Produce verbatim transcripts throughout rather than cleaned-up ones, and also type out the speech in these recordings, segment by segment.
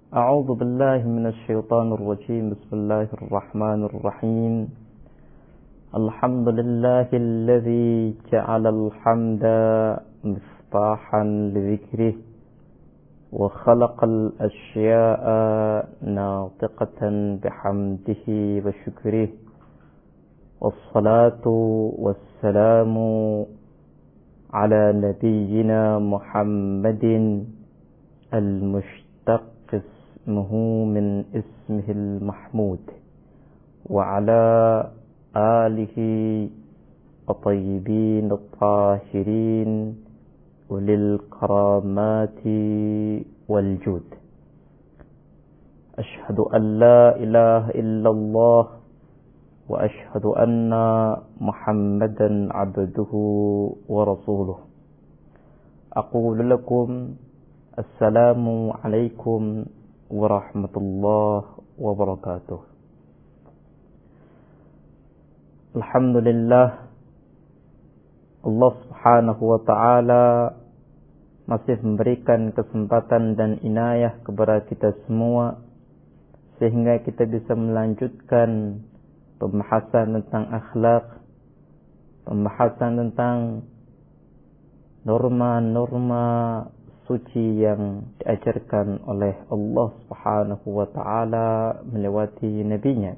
أعوذ بالله من الشيطان الرجيم. بسم الله الرحمن الرحيم. الحمد لله الذي جعل الحمد مفتاحا لذكره وخلق الأشياء ناطقة بحمده وشكره، والصلاة والسلام على نبينا محمد المشتق اسمه من اسمه المحمود، وعلى آله الطيبين الطاهرين أولي الكرامات والجود. أشهد أن لا إله إلا الله وأشهد أن محمدا عبده ورسوله. أقول لكم السلام عليكم ورحمة الله وبركاته. Alhamdulillah, Allah subhanahu wa ta'ala masih memberikan kesempatan dan inayah kepada kita semua sehingga kita bisa melanjutkan pembahasan tentang akhlak, pembahasan tentang norma-norma suci yang diajarkan oleh Allah subhanahu wa ta'ala melewati nabinya.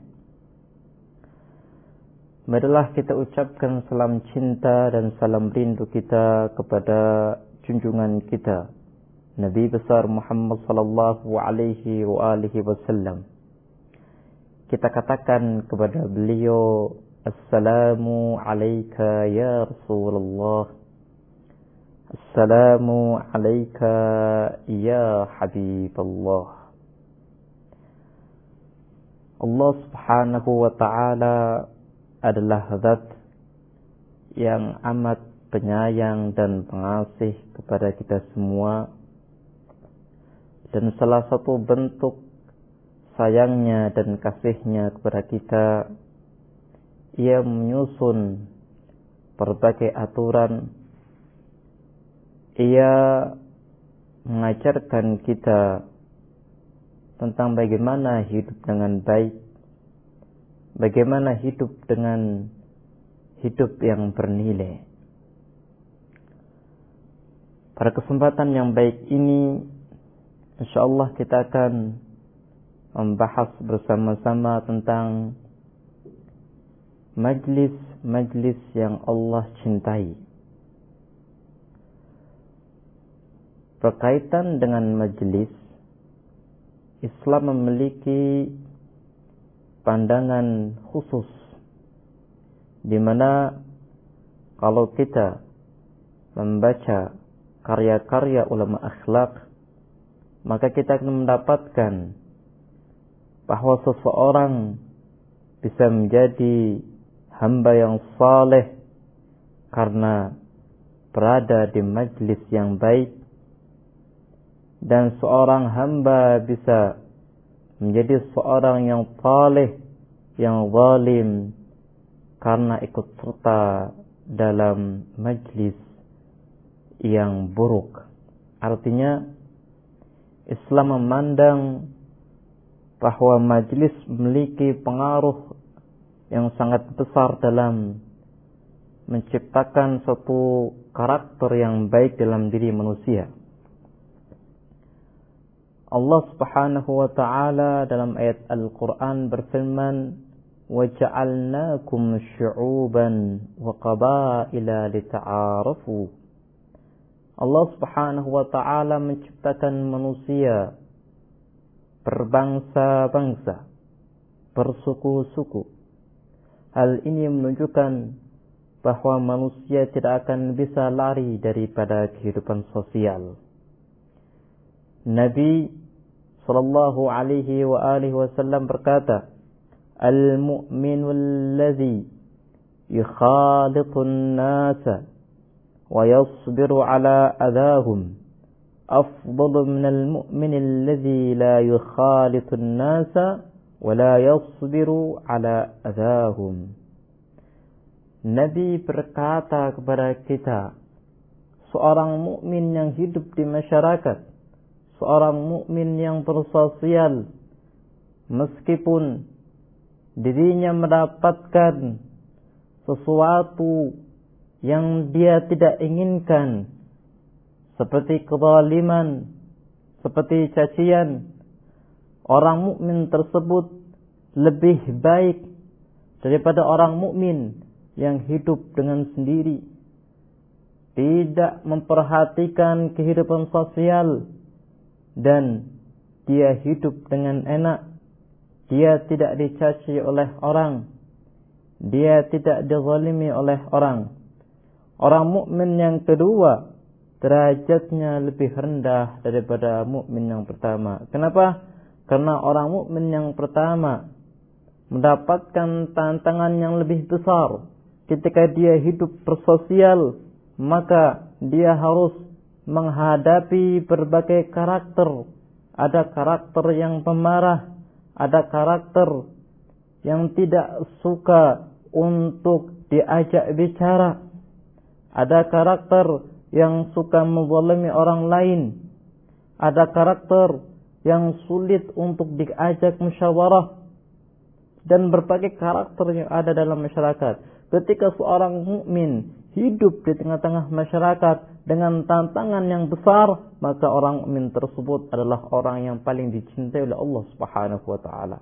Marilah kita ucapkan salam cinta dan salam rindu kita kepada junjungan kita, Nabi besar Muhammad sallallahu alaihi wa alihi wasallam. Kita katakan kepada beliau, Assalamu alayka ya Rasulullah, Assalamu alayka ya Habiballah. Allah subhanahu wa ta'ala adalah zat yang amat penyayang dan pengasih kepada kita semua, dan salah satu bentuk sayangnya dan kasihnya kepada kita, ia menyusun berbagai aturan. Ia mengajarkan kita tentang bagaimana hidup dengan baik, bagaimana hidup dengan hidup yang bernilai. Pada kesempatan yang baik ini, insyaallah kita akan membahas bersama-sama tentang majlis-majlis yang Allah cintai. Berkaitan dengan majlis, Islam memiliki pandangan khusus, di mana kalau kita membaca karya-karya ulama akhlak, maka kita akan mendapatkan bahwa seseorang bisa menjadi hamba yang saleh karena berada di majlis yang baik, dan seorang hamba bisa menjadi seorang yang saleh, yang zalim karena ikut serta dalam majlis yang buruk. Artinya, Islam memandang bahwa majlis memiliki pengaruh yang sangat besar dalam menciptakan suatu karakter yang baik dalam diri manusia. Allah subhanahu wa ta'ala dalam ayat Al-Quran berfirman, وَجَعَلْنَاكُمْ شُعُوبًا وَقَبَائِلَ لِتَعَارَفُوا. Allah subhanahu wa ta'ala menciptakan manusia berbangsa-bangsa, bersuku-suku. Hal ini menunjukkan bahwa manusia tidak akan bisa lari daripada kehidupan sosial. Nabi sallallahu alaihi wa alihi wasallam berkata, Al-mu'minu alladhi yukhalitun nasa wa yasbiru ala adahum afdalu minal mu'min alladhi la yukhalitun nasa wa la yasbiru ala adahum. Nabi berkata kepada kita, seorang mukmin yang hidup di masyarakat, seorang mukmin yang bersosial, meskipun dirinya mendapatkan sesuatu yang dia tidak inginkan, seperti kezaliman, seperti cacian, orang mukmin tersebut lebih baik daripada orang mukmin yang hidup dengan sendiri, tidak memperhatikan kehidupan sosial, dan dia hidup dengan enak. Dia tidak dicaci oleh orang, dia tidak dizalimi oleh orang. Orang mukmin yang kedua derajatnya lebih rendah daripada mukmin yang pertama. Kenapa? Karena orang mukmin yang pertama mendapatkan tantangan yang lebih besar. Ketika dia hidup bersosial, maka dia harus menghadapi berbagai karakter. Ada karakter yang pemarah, ada karakter yang tidak suka untuk diajak bicara, ada karakter yang suka menzalimi orang lain, ada karakter yang sulit untuk diajak musyawarah, dan berbagai karakter yang ada dalam masyarakat. Ketika seorang mukmin hidup di tengah-tengah masyarakat dengan tantangan yang besar, maka orang mukmin tersebut adalah orang yang paling dicintai oleh Allah Subhanahu wa taala.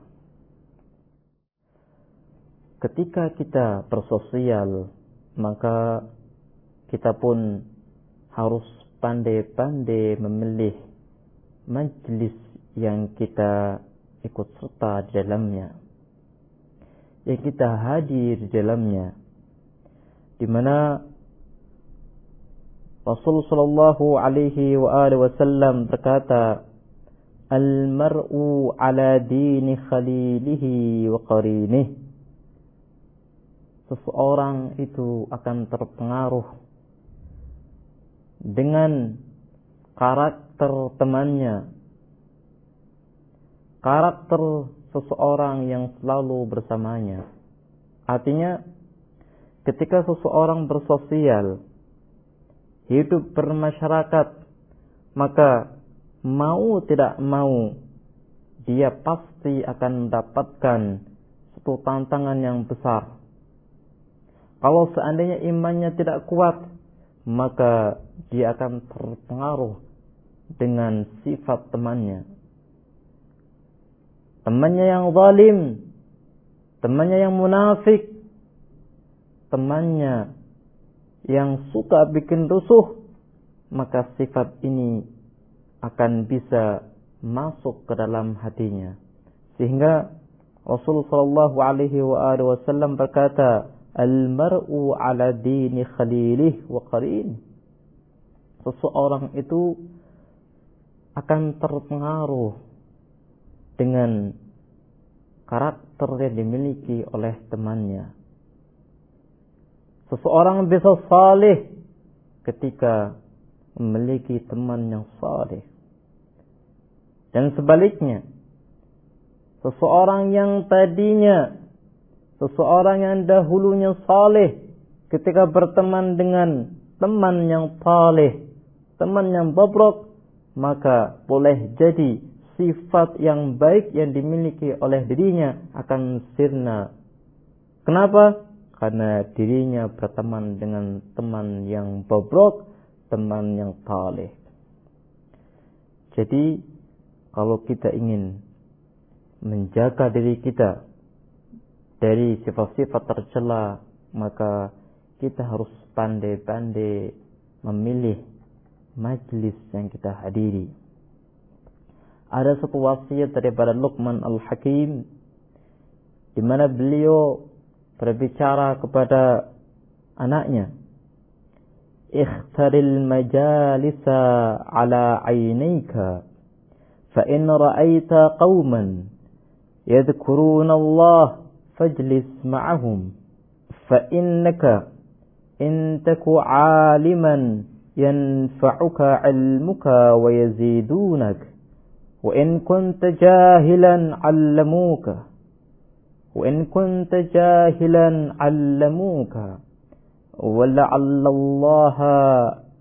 Ketika kita bersosial, maka kita pun harus pandai-pandai memilih majlis yang kita ikut serta di dalamnya, yang kita hadir di dalamnya, di mana Rasulullah sallallahu alaihi wa alihi wasallam berkata, "Al-mar'u ala dini khalilihi wa qarinihi." Seseorang itu akan terpengaruh dengan karakter temannya, karakter seseorang yang selalu bersamanya. Artinya, ketika seseorang bersosial, hidup bermasyarakat, maka mau tidak mau dia pasti akan mendapatkan satu tantangan yang besar. Kalau seandainya imannya tidak kuat, maka dia akan terpengaruh dengan sifat temannya. Temannya yang zalim, temannya yang munafik, temannya yang suka bikin rusuh, maka sifat ini akan bisa masuk ke dalam hatinya. Sehingga Rasulullah sallallahu alaihi wasallam berkata, "Al-mar'u ala dini khalilih wa qarin." Seseorang itu akan terpengaruh dengan karakter yang dimiliki oleh temannya. Seseorang bisa saleh ketika memiliki teman yang saleh. Dan sebaliknya, seseorang yang tadinya, seseorang yang dahulunya saleh, ketika berteman dengan teman yang saleh, teman yang bobrok, maka boleh jadi sifat yang baik yang dimiliki oleh dirinya akan sirna. Kenapa? Karena dirinya berteman dengan teman yang bobrok, teman yang saleh. Jadi, kalau kita ingin menjaga diri kita dari sifat-sifat tercela, maka kita harus pandai-pandai memilih majlis yang kita hadiri. Ada satu wasiat daripada Luqman Al-Hakim, di mana beliau berbicara kepada anaknya, "Ikhtaril majalisa ala aynika, fa in ra'aita qauman yadhkuruna Allah fajlis ma'ahum, fa innaka in taku 'aliman yanfa'uka 'ilmuka wa yazidunak, wa in kunta jahilan 'allamuka, wa in kunta jahilan 'allamuka, wa la'alla Allah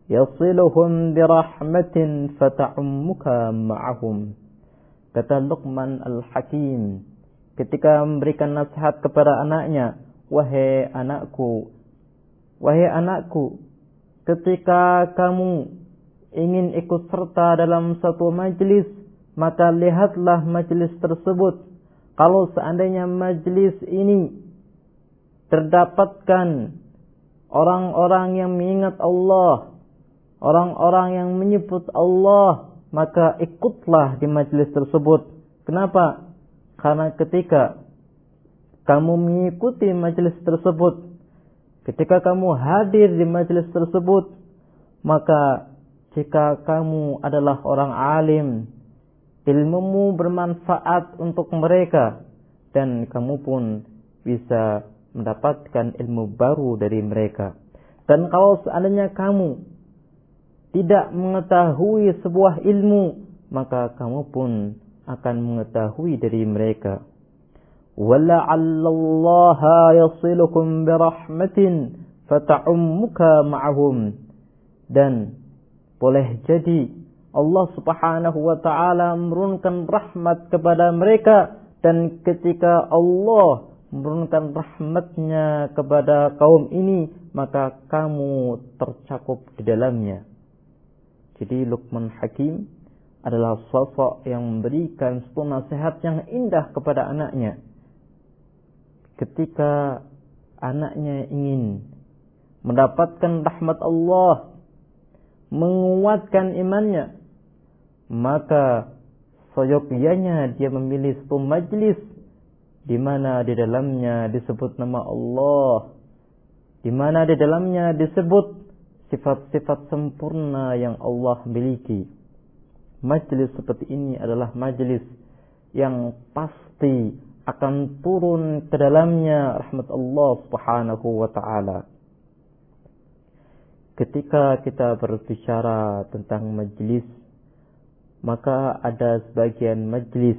yasiluhum birahmatin fata'ummuka ma'ahum. Kata Luqman Al-Hakim ketika memberikan nasihat kepada anaknya, wahai anakku, wahai anakku, ketika kamu ingin ikut serta dalam satu majlis, maka lihatlah majlis tersebut. Kalau seandainya majlis ini terdapatkan orang-orang yang mengingat Allah, orang-orang yang menyebut Allah, maka ikutlah di majlis tersebut. Kenapa? Karena ketika kamu mengikuti majlis tersebut, ketika kamu hadir di majlis tersebut, maka jika kamu adalah orang alim, ilmumu bermanfaat untuk mereka, dan kamu pun bisa mendapatkan ilmu baru dari mereka. Dan kalau seandainya kamu tidak mengetahui sebuah ilmu, maka kamu pun akan mengetahui dari mereka. وَلَعَلَّاللَّهَ يَصِلُكُمْ بِرَحْمَةٍ فَتَعُمُّكَ مَعَهُمْ. Dan boleh jadi Allah subhanahu wa ta'ala menurunkan rahmat kepada mereka, dan ketika Allah menurunkan rahmatnya kepada kaum ini, maka kamu tercakup di dalamnya. Jadi Luqman Hakim adalah sosok yang memberikan satu nasihat yang indah kepada anaknya. Ketika anaknya ingin mendapatkan rahmat Allah, menguatkan imannya, maka seyogyanya dia memilih satu majlis di mana di dalamnya disebut nama Allah, di mana di dalamnya disebut sifat-sifat sempurna yang Allah miliki. Majlis seperti ini adalah majlis yang pasti akan turun ke dalamnya rahmat Allah subhanahu wa ta'ala. Ketika kita berbicara tentang majlis, maka ada sebagian majlis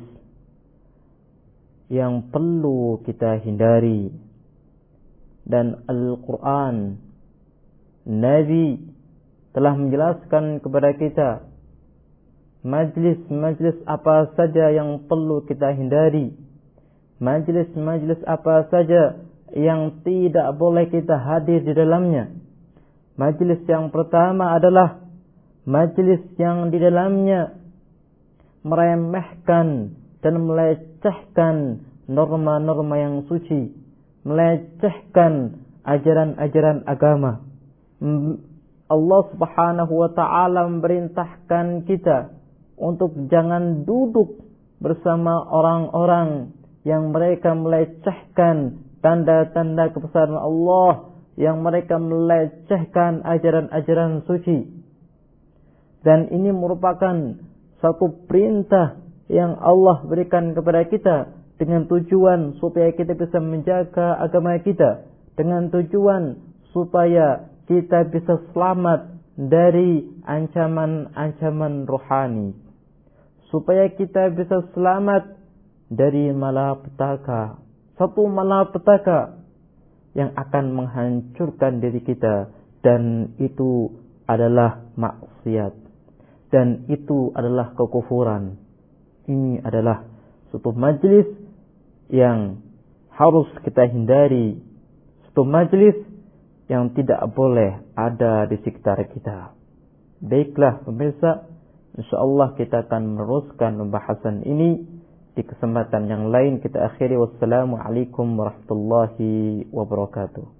yang perlu kita hindari. Dan Al-Quran, Nabi telah menjelaskan kepada kita majlis-majlis apa saja yang perlu kita hindari, majlis-majlis apa saja yang tidak boleh kita hadir di dalamnya. Majlis yang pertama adalah majlis yang di dalamnya meremehkan dan melecehkan norma-norma yang suci, melecehkan ajaran-ajaran agama. Allah subhanahu wa ta'ala memerintahkan kita untuk jangan duduk bersama orang-orang yang mereka melecehkan tanda-tanda kebesaran Allah, yang mereka melecehkan ajaran-ajaran suci. Dan ini merupakan satu perintah yang Allah berikan kepada kita dengan tujuan supaya kita bisa menjaga agama kita, dengan tujuan supaya kita bisa selamat dari ancaman-ancaman rohani, supaya kita bisa selamat dari malapetaka, satu malapetaka yang akan menghancurkan diri kita, dan itu adalah maksiat, dan itu adalah kekufuran. Ini adalah suatu majlis yang harus kita hindari, suatu majlis yang tidak boleh ada di sekitar kita. Baiklah pemirsa, insyaallah kita akan meneruskan pembahasan ini di kesempatan yang lain. Kita akhiri, wassalamualaikum warahmatullahi wabarakatuh.